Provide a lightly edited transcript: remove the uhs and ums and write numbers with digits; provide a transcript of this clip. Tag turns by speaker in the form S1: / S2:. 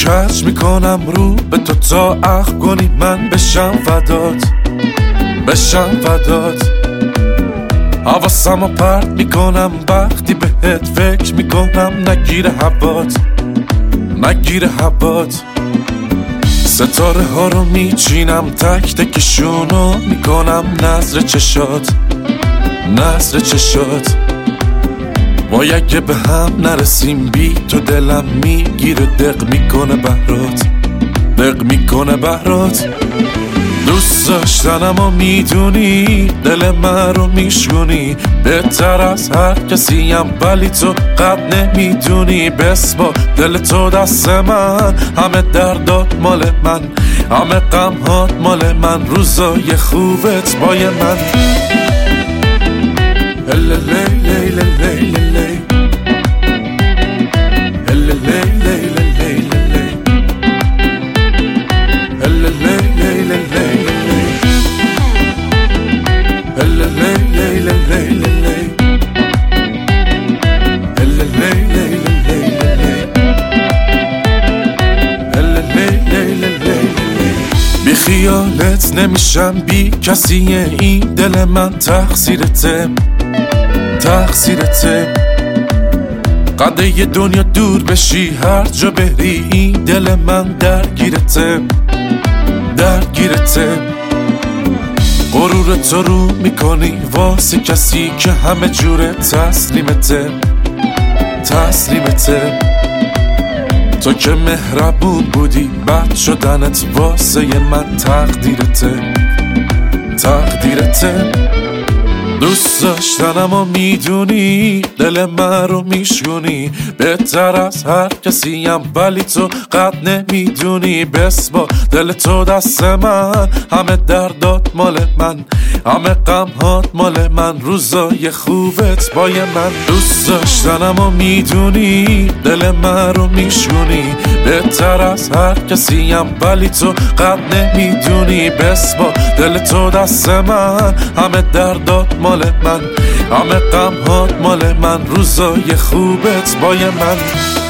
S1: کج میکنم رو به تو تا عقل کنی من بشم فدات حواسمو پرت میکنم وقتی بهت فکر میکنم نگیر هوات ستاره ها رو میچینم تک تکشونو میکنم نظر چشات وای اگه به هم نرسیم بی تو دلم میگیره دق میکنه بهرات دوست داشتنم و میدونی دل من رو میشونی بهتر از هر کسیم ولی تو قد نمیدونی بسپار دل تو دست من همه دردات مال من همه غمهات مال من روزای خوبت بای من بی خیالت نمیشم بی کسی این دل من تقصیرته قده یه دنیا دور بشی هر جا بری این دل من درگیرته غرور تو رو میکنی واسه کسی که همه جوره تسلیمته تو که مهربون بودی بد شدنت واسه من تقدیرته دوست داشتنم و میدونی دل من رو میشونی بهتر از هر کسیم ولی تو قد نمیدونی بسپار دل تو دست من همه دردات مال من همه غمهات مال من روزای خوبت بای من دوست داشتنم و میدونی دل من رو میشونی بهتر از هر کسیم ولی تو قد نمیدونی بسپار دل تو دست من همه دردات مال من همه غمهات مال من روزای خوبت بای من